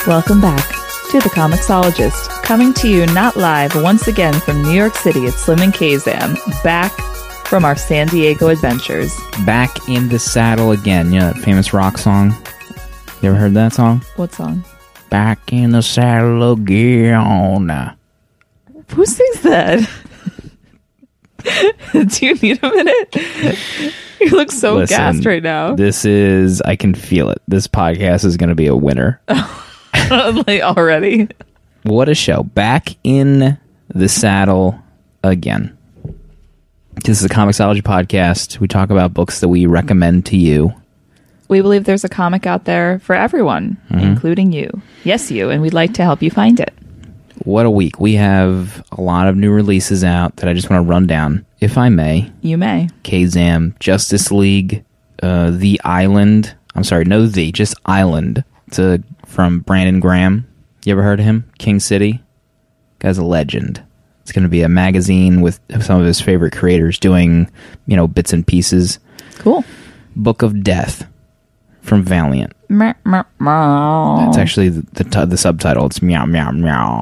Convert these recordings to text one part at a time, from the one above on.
Welcome back to The Comixologist, coming to you not live once again from New York City at Slim and Kazam, back from our San Diego adventures. Back in the saddle again. You know that famous rock song? You ever heard that song? What song? Back in the saddle again. Who sings that? Do you need a minute? You look so Listen, gassed right now. I can feel it. This podcast is going to be a winner. Like already. What a show. Back in the saddle again. This is a Comixology podcast. We talk about books that we recommend to you. We believe there's a comic out there for everyone, including you. Yes, you, and we'd like to help you find it. What a week. We have a lot of new releases out that I just want to run down, if I may. You may. Kazam, Justice League, The Island. I'm sorry, just Island. It's from Brandon Graham. You ever heard of him? King City. Guy's a legend. It's going to be a magazine with some of his favorite creators doing, bits and pieces. Cool. Book of Death from Valiant. Meow, meow, meow. That's actually the subtitle. It's meow, meow, meow.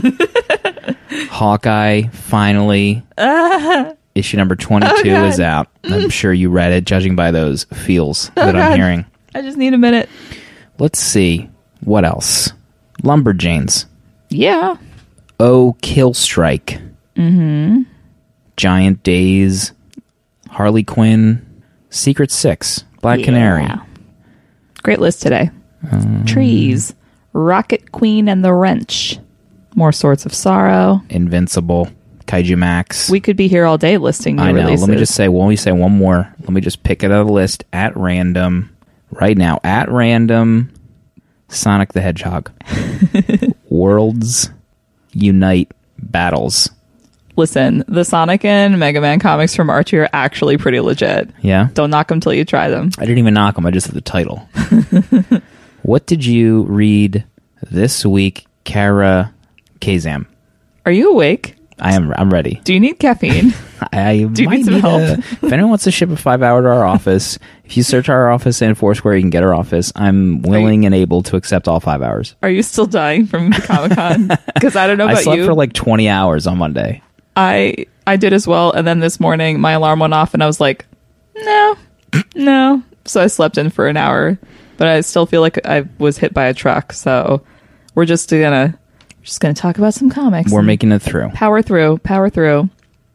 Hawkeye, finally. Issue number 22 is out. I'm sure you read it, judging by those feels that I'm hearing. I just need a minute. Let's see. What else? Lumberjanes. Yeah. Oh, Killstrike. Mm-hmm. Giant Days. Harley Quinn. Secret Six. Black Canary. Great list today. Trees. Rocket Queen and the Wrench. More Swords of Sorrow. Invincible. Kaiju Max. We could be here all day listing new releases. Let me just say, when we say one more, let me just pick it out of the list at random. Right now, at random, Sonic the Hedgehog. Worlds Unite Battles. Listen, the Sonic and Mega Man comics from Archie are actually pretty legit. Yeah? Don't knock them till you try them. I didn't even knock them. I just said the title. What did you read this week, Kara Kazam? Are you awake? I'm ready. Do you need caffeine? Do you need some help? If anyone wants to ship a 5-hour to our office, if you search our office in Foursquare, you can get our office. I'm willing and able to accept all 5 hours. Are you still dying from the Comic-Con? Because I don't know about you. I slept for like 20 hours on Monday. I did as well, and then this morning my alarm went off and I was like, no. So I slept in for an hour, but I still feel like I was hit by a truck. So we're just gonna talk about some comics. We're making it through. Power through.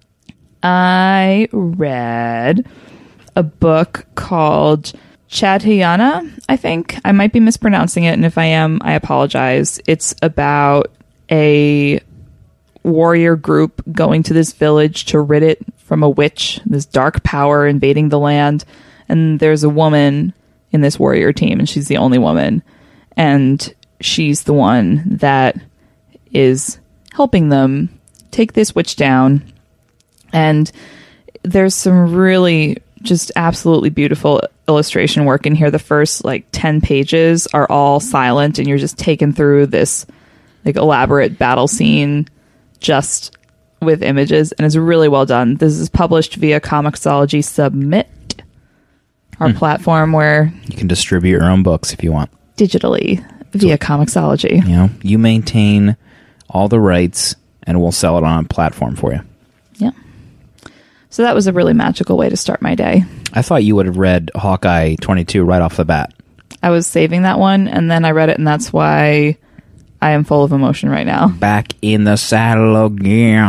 I read a book called Chatyana, I think. I might be mispronouncing it, and if I am, I apologize. It's about a warrior group going to this village to rid it from a witch, this dark power invading the land. And there's a woman in this warrior team, and she's the only woman. And she's the one that is helping them take this witch down. And there's some really just absolutely beautiful illustration work in here. The first 10 pages are all silent, and you're just taken through this elaborate battle scene just with images, and it's really well done. This is published via Comixology Submit, our platform where you can distribute your own books if you want digitally via Comixology. You maintain all the rights, and we'll sell it on a platform for you. Yeah. So that was a really magical way to start my day. I thought you would have read Hawkeye 22 right off the bat. I was saving that one, and then I read it, and that's why I am full of emotion right now. Back in the saddle again.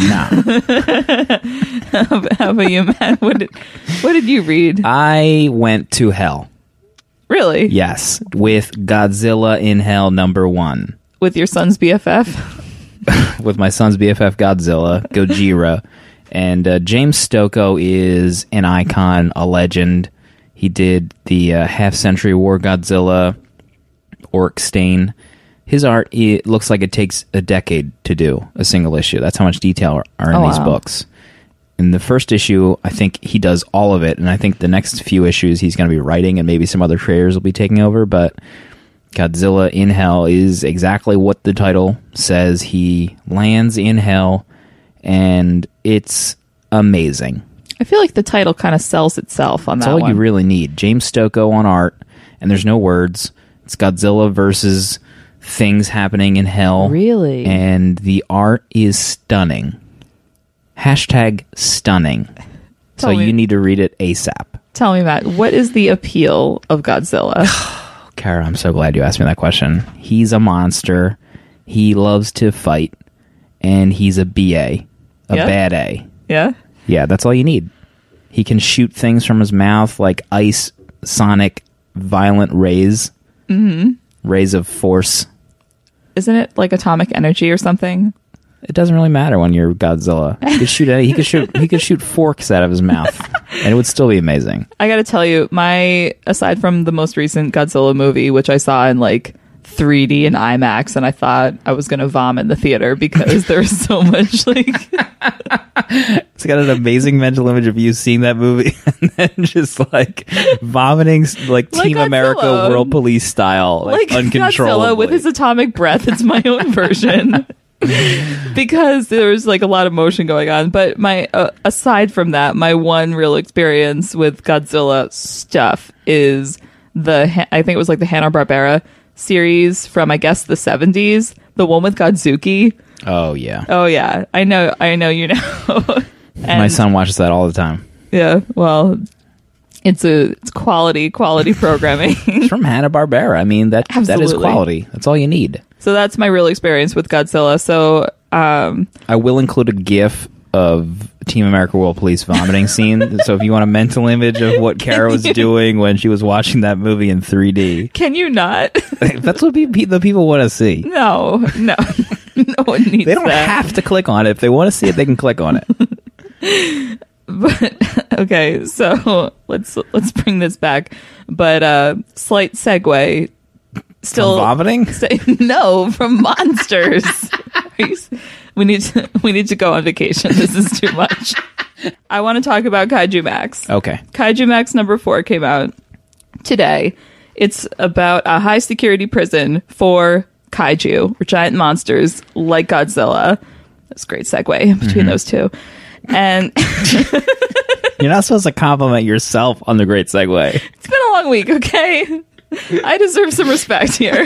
How about you, Matt? What did you read? I went to hell. Really? Yes, with Godzilla in Hell #1. With your son's BFF? With my son's BFF, Godzilla, Gojira. And James Stokoe is an icon, a legend. He did the half-century war Godzilla, Orc Stain. His art, it looks like it takes a decade to do a single issue. That's how much detail are in these books. In the first issue, I think he does all of it, and I think the next few issues he's going to be writing, and maybe some other creators will be taking over, but Godzilla in Hell is exactly what the title says. He lands in hell, and it's amazing. I feel like the title kind of sells itself on that one. That's all you really need. James Stokoe on art, and there's no words. It's Godzilla versus things happening in hell. Really? And the art is stunning. Hashtag stunning. So Tell me. you need to read it ASAP. Tell me, Matt, what is the appeal of Godzilla? Kara, I'm so glad you asked me that question. He's a monster. He loves to fight. And he's a BA. Yeah? Bad A. Yeah? Yeah, that's all you need. He can shoot things from his mouth like ice, sonic, violent rays. Mm-hmm. Rays of force. Isn't it like atomic energy or something? It doesn't really matter when you're Godzilla. He could shoot forks out of his mouth, and it would still be amazing. I gotta tell you, aside from the most recent Godzilla movie, which I saw in like 3D and IMAX, and I thought I was gonna vomit in the theater because there's so much like. It's got an amazing mental image of you seeing that movie and then just like vomiting like Team Godzilla. America World Police style, like uncontrollably. Godzilla with his atomic breath. It's my own version. Because there's like a lot of motion going on, but my aside from that, my one real experience with Godzilla stuff is I think it was like the Hanna-Barbera series from I guess the 70s, the one with Godzuki. Oh yeah, I know you know. my son watches that all the time. Yeah, well, it's quality programming. It's from Hanna-Barbera. I mean that is quality. That's all you need. So that's my real experience with Godzilla. So I will include a GIF of Team America World Police vomiting scene. So if you want a mental image of what Kara was doing when she was watching that movie in 3D, can you not? That's what the people want to see. No, no one needs. They don't that. have to click on it. If they want to see it, they can click on it. But okay, so let's bring this back. But slight segue. Still From vomiting? No, from monsters. We need to go on vacation. This is too much. I want to talk about Kaiju Max. Okay. Kaiju Max number 4 came out today. It's about a high security prison for kaiju, or giant monsters like Godzilla. That's a great segue between those two. And you're not supposed to compliment yourself on the great segue. It's been a long week, okay? I deserve some respect here.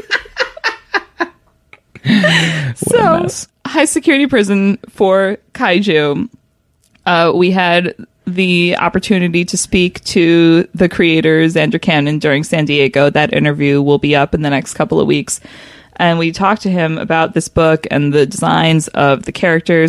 So, high security prison for kaiju. We had the opportunity to speak to the creators, Andrew Cannon, during San Diego. That interview will be up in the next couple of weeks. And we talked to him about this book and the designs of the characters.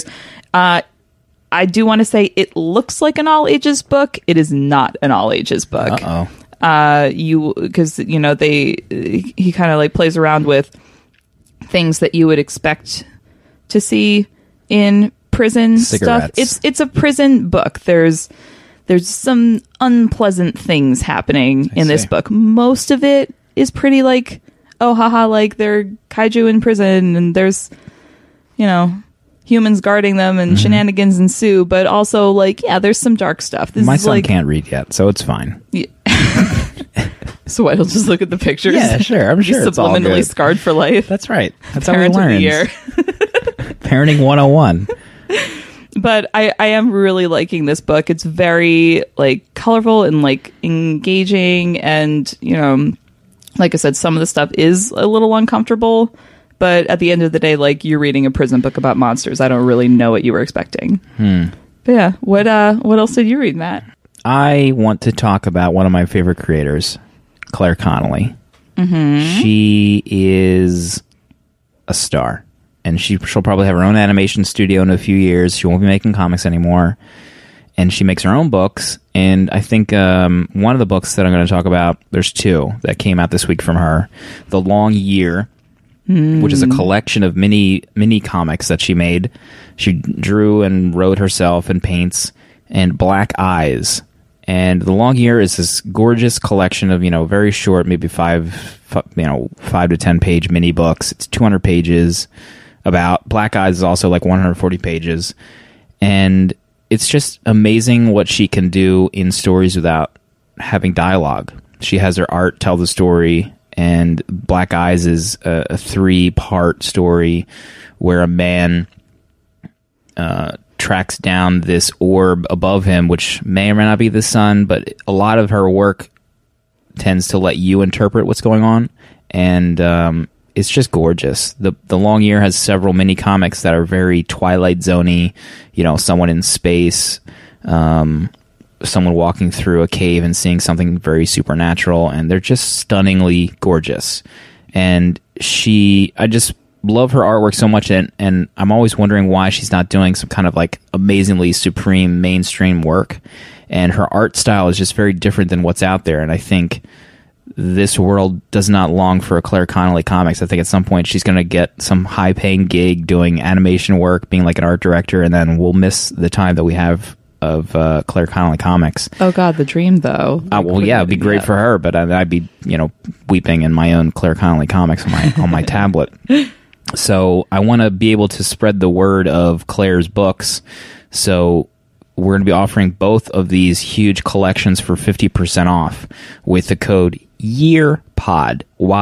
I do want to say it looks like an all ages book. It is not an all ages book. Uh-oh. Because he kind of like plays around with things that you would expect to see in prison Cigarettes. stuff. It's a prison book. There's some unpleasant things happening in this book. Most of it is pretty like, oh haha, like they're kaiju in prison and there's, humans guarding them and shenanigans ensue, but also like, yeah, there's some dark stuff. My son can't read yet, so it's fine. Yeah. So what, he'll just look at the pictures? Yeah, sure. I'm sure He's it's all subliminally good. scarred for life. That's right. That's how he Parent of the learns. year. Parenting 101. But I am really liking this book. It's very like colorful and like engaging, and like I said, some of the stuff is a little uncomfortable. But at the end of the day, like, you're reading a prison book about monsters. I don't really know what you were expecting. But yeah, what else did you read, Matt? I want to talk about one of my favorite creators, Claire Connolly. Mm-hmm. She is a star, and she'll probably have her own animation studio in a few years. She won't be making comics anymore, and she makes her own books. And I think one of the books that I'm going to talk about, there's 2 that came out this week from her. The Long Year, which is a collection of mini comics that she made. She drew and wrote herself and paints, and Black Eyes. And The Long Year is this gorgeous collection of, very short, maybe 5 to 10 page mini books. It's 200 pages. About Black Eyes is also like 140 pages. And it's just amazing what she can do in stories without having dialogue. She has her art tell the story. And Black Eyes is a 3-part story where a man tracks down this orb above him, which may or may not be the sun, but a lot of her work tends to let you interpret what's going on. And it's just gorgeous. The Long Year has several mini comics that are very Twilight Zone-y, someone in space, someone walking through a cave and seeing something very supernatural, and they're just stunningly gorgeous. And I just love her artwork so much, and I'm always wondering why she's not doing some kind of like amazingly supreme mainstream work. And her art style is just very different than what's out there, and I think this world does not long for a Claire Connolly comics. I think at some point she's going to get some high-paying gig doing animation work, being like an art director, and then we'll miss the time that we have of Claire Connolly comics. Oh God, the dream though. Well, yeah, it'd be great for her, but I'd be, weeping in my own Claire Connolly comics on my tablet. So I want to be able to spread the word of Claire's books. So we're going to be offering both of these huge collections for 50% off with the code YEARPOD,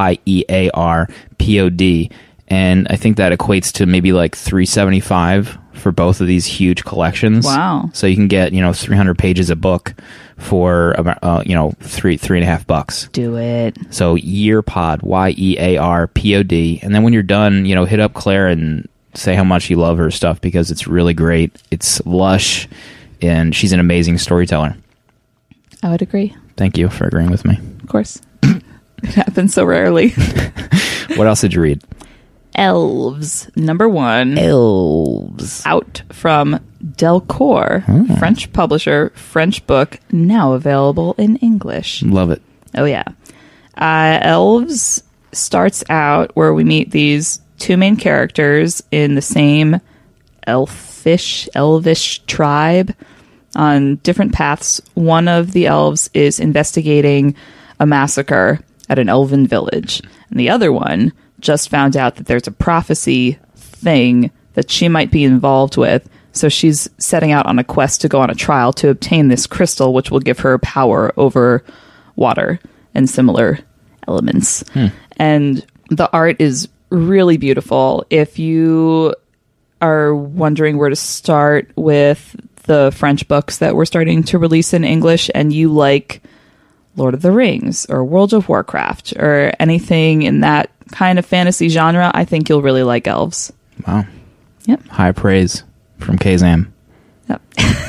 YEARPOD. And I think that equates to maybe like $375 for both of these huge collections. Wow. So you can get, 300 pages a book for about, $3.50. Do it. So YEARPOD, YEARPOD. And then when you're done, hit up Claire and say how much you love her stuff, because it's really great. It's lush, and she's an amazing storyteller. I would agree. Thank you for agreeing with me. Of course. It happens so rarely. What else did you read? Elves, #1. Elves. Out from Delcourt, French publisher, French book, now available in English. Love it. Oh, yeah. Elves starts out where we meet these two main characters in the same elvish tribe on different paths. One of the elves is investigating a massacre at an elven village, and the other one just found out that there's a prophecy thing that she might be involved with, so she's setting out on a quest to go on a trial to obtain this crystal, which will give her power over water and similar elements. And the art is really beautiful. If you are wondering where to start with the French books that we're starting to release in English, and you like Lord of the Rings or World of Warcraft or anything in that kind of fantasy genre, I think you'll really like Elves. Wow. Yep. High praise from Kazam. Yep.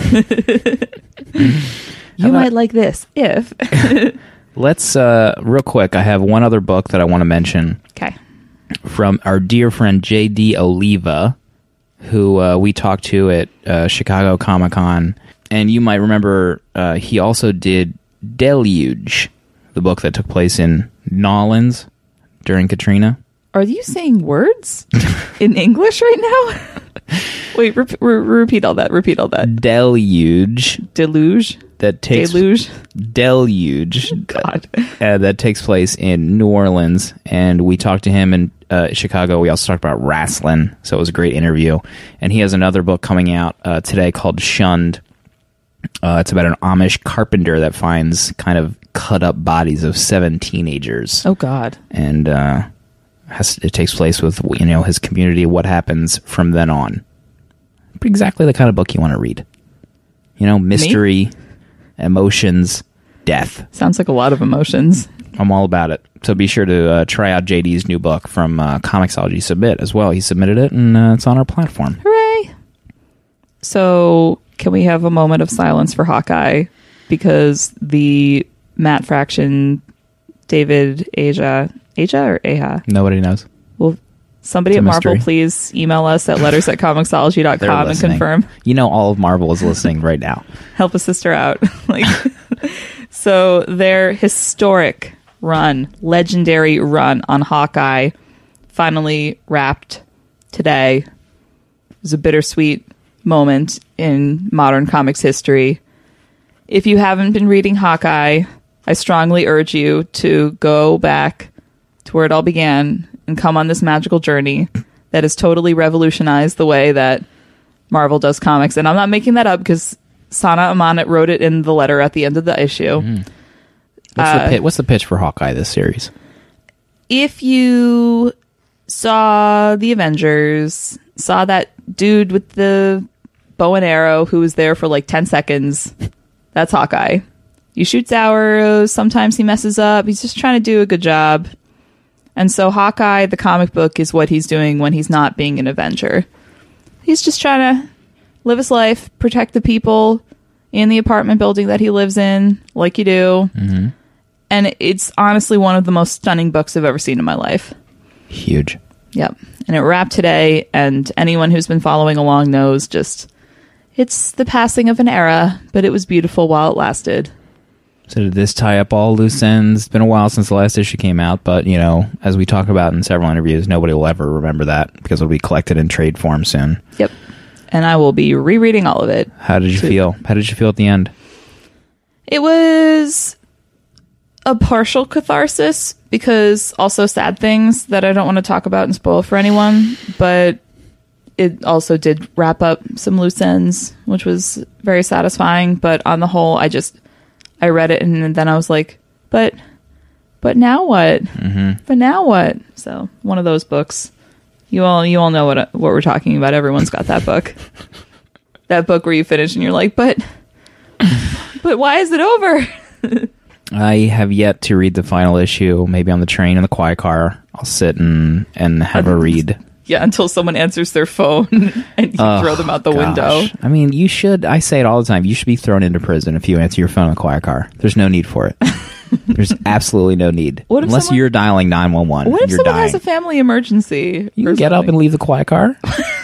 You might like this if... Let's, real quick, I have one other book that I want to mention. Okay. From our dear friend J.D. Oliva, who we talked to at Chicago Comic-Con. And you might remember he also did Deluge, the book that took place in Nolens during Katrina. Are you saying words in English right now? Wait, repeat all that. Repeat all that. Deluge. Deluge. That takes Deluge. Deluge. God. That takes place in New Orleans, and we talked to him in Chicago. We also talked about wrestling, so it was a great interview. And he has another book coming out today called Shunned. It's about an Amish carpenter that finds kind of cut up bodies of 7 teenagers. Oh God. And it takes place with his community, what happens from then on. Exactly the kind of book you want to read. Mystery, Me? Emotions, death. Sounds like a lot of emotions. I'm all about it. So be sure to try out JD's new book from Comixology Submit as well. He submitted it, and it's on our platform. Hooray! So can we have a moment of silence for Hawkeye? Because the Matt Fraction, David Aja or Aja? Nobody knows. Well, somebody It's at a Marvel, mystery. please email us at letters@comixology.com They're and listening. confirm. All of Marvel is listening right now. Help a sister out. So their historic run, legendary run on Hawkeye finally wrapped today. It was a bittersweet moment in modern comics history. If you haven't been reading Hawkeye, I strongly urge you to go back to where it all began and come on this magical journey that has totally revolutionized the way that Marvel does comics. And I'm not making that up because Sana Amanat wrote it in the letter at the end of the issue. What's the pitch for Hawkeye this series? If you saw the Avengers, saw that dude with the bow and arrow who was there for like 10 seconds, that's Hawkeye. He shoots arrows. Sometimes he messes up. He's just trying to do a good job. And so Hawkeye, the comic book, is what he's doing when he's not being an Avenger. He's just trying to live his life, protect the people in the apartment building that he lives in, like you do. Mm-hmm. And it's honestly one of the most stunning books I've ever seen in my life. Huge. Yep. And it wrapped today, and anyone who's been following along knows just it's the passing of an era, but it was beautiful while it lasted. So did this tie up all loose ends? It's been a while since the last issue came out, but, you know, as we talk about in several interviews, nobody will ever remember that because it'll be collected in trade form soon. Yep. And I will be rereading all of it. How did you feel? How did you feel at the end? It was a partial catharsis because also sad things that I don't want to talk about and spoil for anyone, but it also did wrap up some loose ends, which was very satisfying. But on the whole, I read it and then I was like, but now what? Mm-hmm. But now what? So one of those books. You all know what we're talking about. Everyone's got that book. That book where you finish and you're like, but why is it over? I have yet to read the final issue. Maybe on the train in the quiet car, I'll sit and have a read. Yeah, until someone answers their phone and you throw them out the window. I mean, you should. I say it all the time. You should be thrown into prison if you answer your phone in the quiet car. There's no need for it. There's absolutely no need. Unless you're dialing 911. What if you're someone dying. has a family emergency? You can get up and leave the quiet car.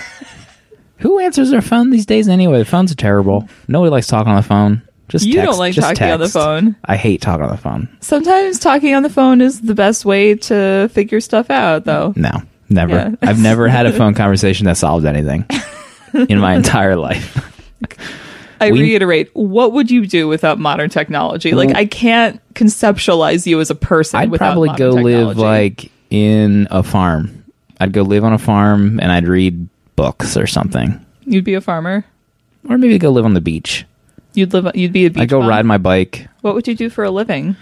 Who answers their phone these days anyway? The phones are terrible. Nobody likes talking on the phone. Just you text. don't like Just talking text. on the phone. I hate talking on the phone. Sometimes talking on the phone is the best way to figure stuff out, though. No, never. Yeah. I've never had a phone conversation that solved anything in my entire life. I reiterate, what would you do without modern technology? Like, I can't conceptualize you as a person I'd without probably modern go technology. live like in a farm. I'd go live on a farm and I'd read books or something. You'd be a farmer? Or maybe go live on the beach. You'd be a beach I'd go bum? ride my bike. What would you do for a living?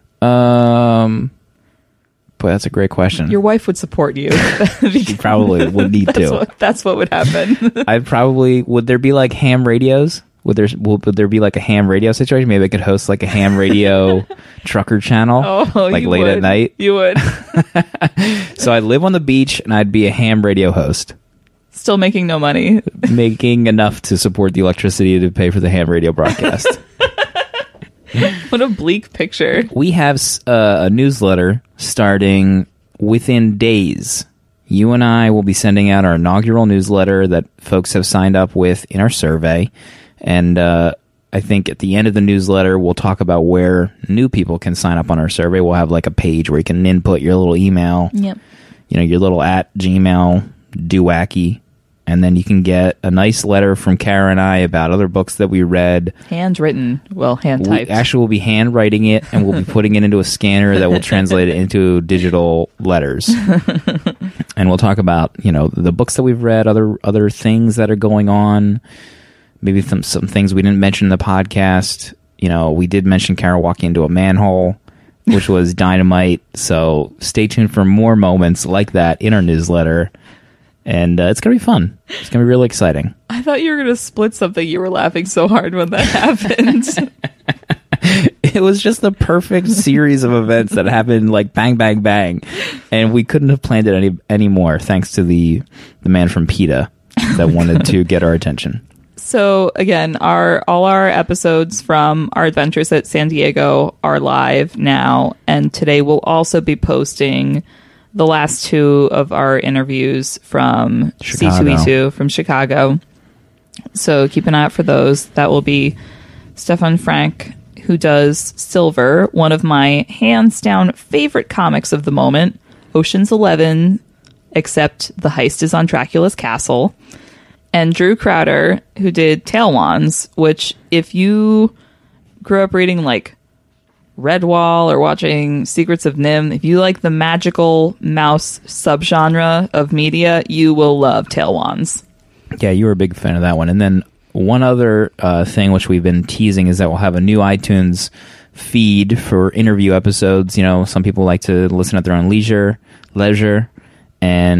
Boy, that's a great question. Your wife would support you. She probably would need to. That's what would happen. Would there be like ham radios? Would there be like a ham radio situation? Maybe I could host like a ham radio trucker channel, like you late would. at night. You would. So I'd live on the beach and I'd be a ham radio host. Still making no money. Making enough to support the electricity to pay for the ham radio broadcast. What a bleak picture. We have a newsletter starting within days. You and I will be sending out our inaugural newsletter that folks have signed up with in our survey. And I think at the end of the newsletter, we'll talk about where new people can sign up on our survey. We'll have like a page where you can input your little email, Yep. Your little @Gmail, Duwacky. And then you can get a nice letter from Kara and I about other books that we read. Handwritten. Well, hand-typed. We'll be handwriting it, and we'll be putting it into a scanner that will translate it into digital letters. And we'll talk about, the books that we've read, other things that are going on, maybe some things we didn't mention in the podcast. We did mention Kara walking into a manhole, which was dynamite. So stay tuned for more moments like that in our newsletter. And it's going to be fun. It's going to be really exciting. I thought you were going to split something. You were laughing so hard when that happened. It was just the perfect series of events that happened like bang, bang, bang. And we couldn't have planned it any more thanks to the man from PETA that wanted to get our attention. So again, all our episodes from our adventures at San Diego are live now. And today we'll also be posting the last two of our interviews from C2E2 from Chicago. So keep an eye out for those. That will be Stefan Frank, who does Silver, one of my hands down favorite comics of the moment, Ocean's 11, except the heist is on Dracula's castle. And Drew Crowder, who did Tailwands, which if you grew up reading like Redwall or watching Secrets of NIMH, if you like the magical mouse subgenre of media, you will love Tailwands. Yeah, you were a big fan of that one. And then one other thing which we've been teasing is that we'll have a new iTunes feed for interview episodes. Some people like to listen at their own leisure, and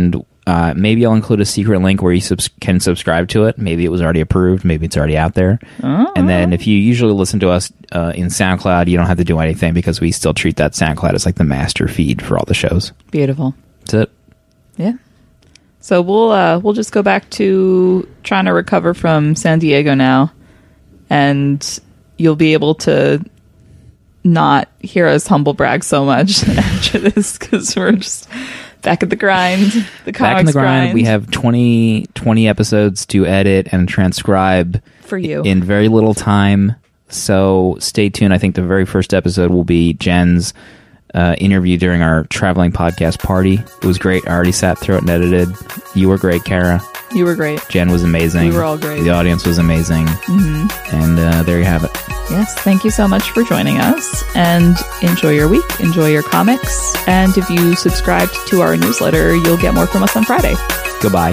Maybe I'll include a secret link where you can subscribe to it. Maybe it was already approved. Maybe it's already out there. And then if you usually listen to us in SoundCloud, you don't have to do anything because we still treat that SoundCloud as like the master feed for all the shows. Beautiful. That's it. Yeah. So we'll just go back to trying to recover from San Diego now, and you'll be able to not hear us humble brag so much after this because we're just back at the grind. The comics back in the grind. grind. We have 20 episodes to edit and transcribe for you in very little time. So stay tuned. I think the very first episode will be Jen's interview during our traveling podcast party. It was great. I already sat through it and edited. You were great, Kara. You were great. Jen was amazing. We were all great. The audience was amazing. Mm-hmm. And there you have it. Yes, thank you so much for joining us, and enjoy your week, enjoy your comics, and if you subscribe to our newsletter, you'll get more from us on Friday. Goodbye.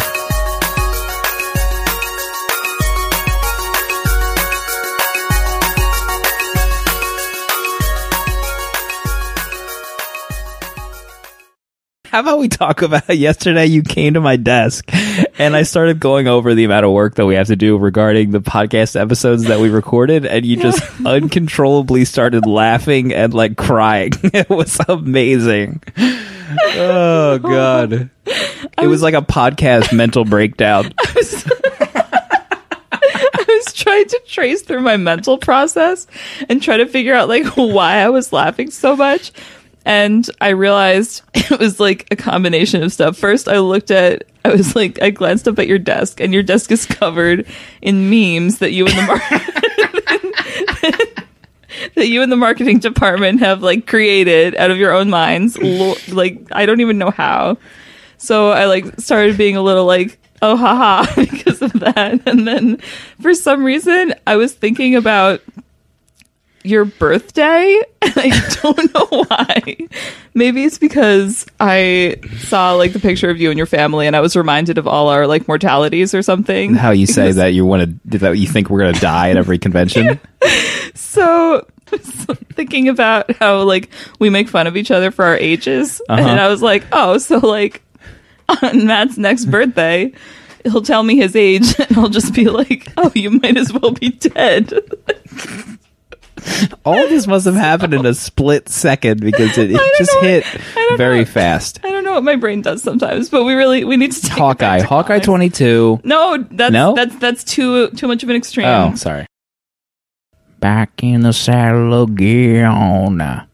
How about we talk about yesterday you came to my desk and I started going over the amount of work that we have to do regarding the podcast episodes that we recorded, and you just uncontrollably started laughing and like crying. It was amazing. Oh God. It was like a podcast mental breakdown. I was trying to trace through my mental process and try to figure out like why I was laughing so much. And I realized it was like a combination of stuff. First, I glanced up at your desk, and your desk is covered in memes that you and the marketing department have like created out of your own minds. Like, I don't even know how. So I like started being a little like, oh, haha, because of that. And then for some reason, I was thinking about your birthday, and I don't know why. Maybe it's because I saw like the picture of you and your family, and I was reminded of all our like mortalities or something. How you say that you think we're gonna die at every convention. So thinking about how like we make fun of each other for our ages, and I was like, oh, so like on Matt's next birthday, he'll tell me his age, and I'll just be like, oh, you might as well be dead. All of this must have happened in a split second because it just hit very fast. I don't know what my brain does sometimes, but we need to take Hawkeye 22. No, that's too much of an extreme. Oh, sorry. Back in the saddle again.